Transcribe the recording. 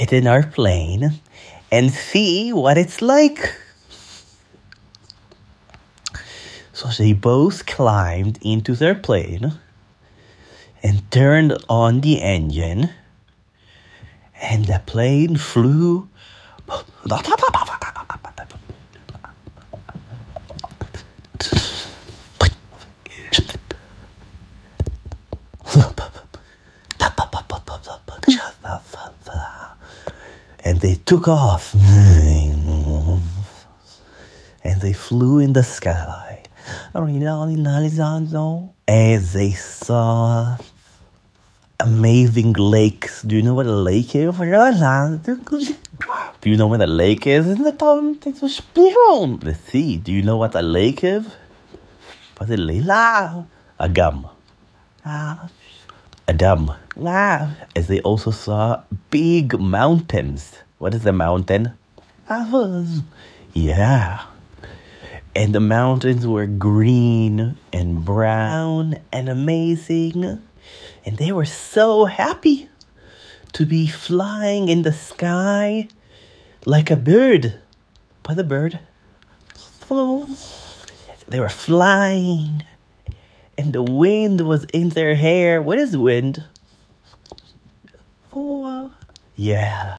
it in our plane and see what it's like. So they both climbed into their plane and turned on the engine, and the plane flew. And they took off. And they flew in the sky. As they saw amazing lakes. Do you know what a lake is? Do you know what a lake is? Let's see. Do you know what a lake is? A gum. A dam. As they also saw big mountains. What is a mountain? Yeah. And the mountains were green and brown and amazing. And they were so happy to be flying in the sky like a bird. What a bird. They were flying. And the wind was in their hair. What is wind? Yeah.